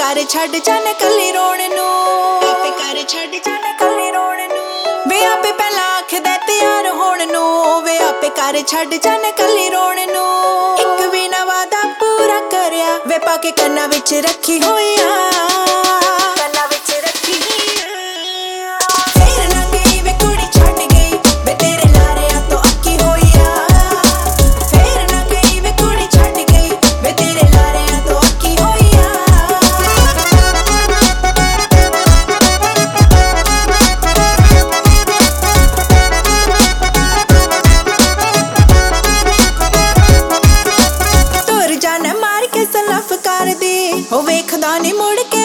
कर छड्ड जाने कल्ली रोण नूं, आपे कर छड्ड जाने कल्ली रोण नूं। वे आपे पहला आखदे तैयार होण नूं, वे आपे कर छड्ड जाने कल्ली रोण नूं। इक भी ना वादा पूरा करया, वे पाके कन्ना विच रखी होइया, कन्ना विच रखी होइया। फेर ना गई वे कुड़ी छड्ड गई, वे तेरे लारियां तो अक्की होइया। फेर ना गई वे कुड़ी छड्ड गई, वे तेरे लारियां तो अक्की होइया। तुर जाना मार के सलफ कर दी, हो वेखदा नी मुड़ के